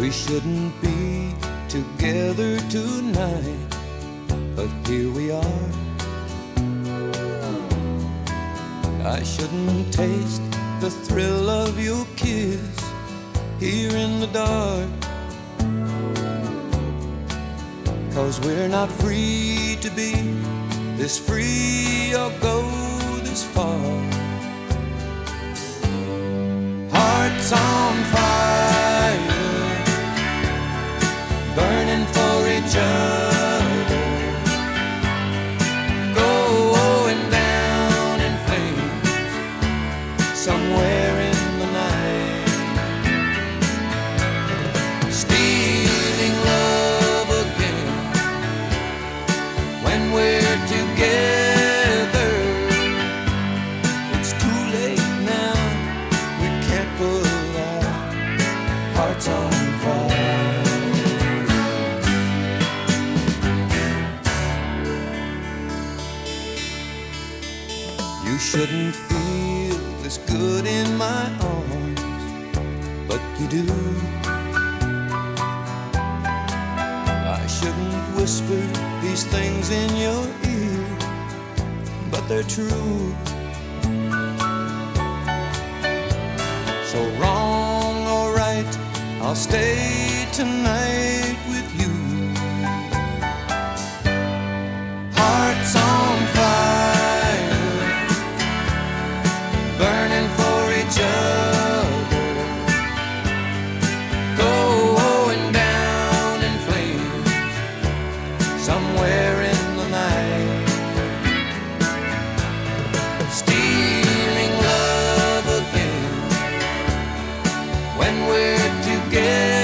We shouldn't be together tonight, but here we are. I shouldn't taste the thrill of your kiss here in the dark, 'cause we're not free to be this free or go this far. Hearts on fire, burning for each other, going down in flames somewhere in the night, stealing love again when we're together. It's too late now, we can't put our hearts on fire. You shouldn't feel this good in my arms, but you do. I shouldn't whisper these things in your ear, but they're true. So wrong or right, I'll stay tonight with you. Hearts on fire, burning for each other, going down in flames somewhere in the night, stealing love again when we're together.